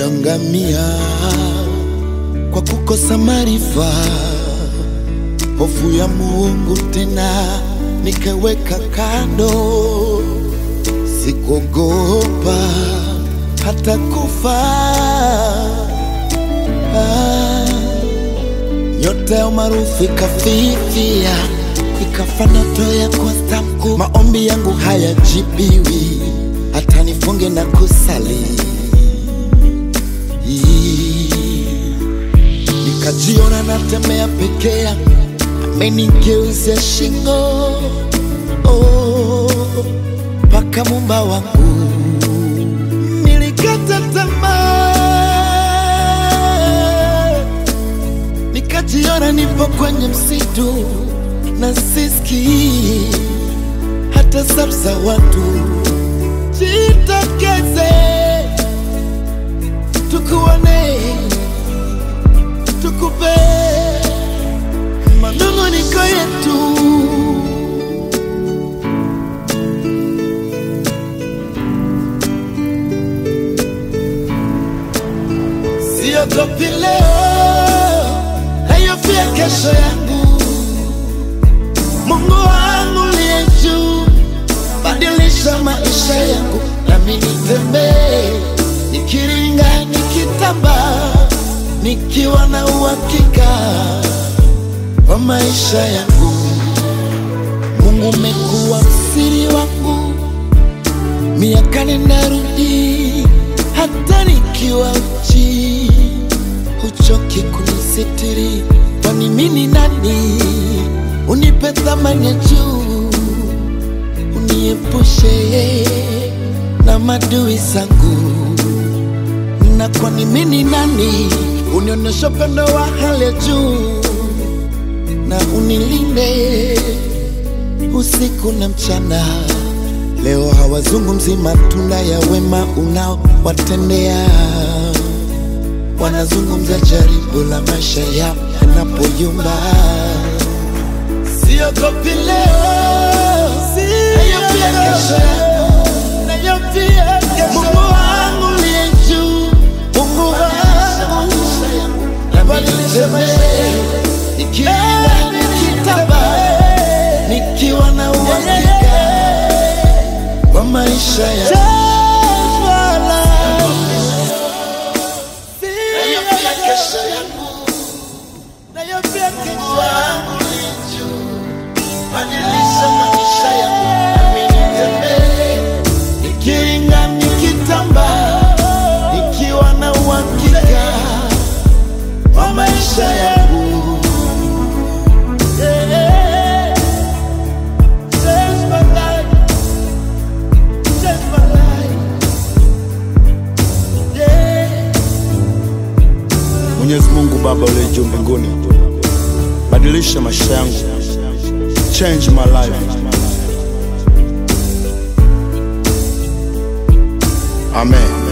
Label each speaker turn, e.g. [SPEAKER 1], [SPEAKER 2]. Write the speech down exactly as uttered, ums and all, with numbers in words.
[SPEAKER 1] niliangamia kwa kukosa maarifa, hofu ya Mungu tena nikaweka kando. Sikuogopa hata kufa. Ah, nyota ya umaarufu ikafifia, ikafa ndoto ya kuwa star mkuu. Maombi yangu hayajibiwi, hata nifunge na kusali. Nikajiona natembea peke yangu, amenigeuzia shingo. Oh, paka Muumba wangu nilikata tamaa, nikajiona nipo kwenye msitu na sisikii hata sauti za watu. Jitokeze tukuone, tukupe manung'uniko yetu. Siogopi leo, nahofia kesho yangu. Mungu wangu aliye juu, badilisha maisha yangu, nami nitembee nikiringa, nikitamba, nikiwa na uhakika wa maisha yangu. Mungu umekuwa msiri wangu, miaka nenda rudi, hata nikiwa uchi huchoki kunisitiri. Kwani mimi nani unipe thamani ya juu, uniepushe na madui zangu? Na kwani mimi nani unionyeshe upendo wa hali ya juu, na unilinde usiku na mchana. Leo hawazungumzi matunda ya wema unaowatendea, wanazungumza jaribu la maisha yao yanapoyumba. Siogopi leo, nahofia kesho yangu, nahofia kesho. Mungu wangu aliye juu, Mungu wangu nabadilisha maisha yangu, nikiwa nikitamba, nikiwa na uhakika wa maisha yangu. Nahofia kesho yangu, nahofia kesho yangu. Badilisha maisha yangu, nami nitembee nikiringa, nikitamba, nikiwa na uhakika wa maisha yangu. Yeah. Change my life, change my life. Yeah.
[SPEAKER 2] Mwenyezi Mungu Baba uliye juu mbinguni, badilisha maisha yangu, change my life. Amen.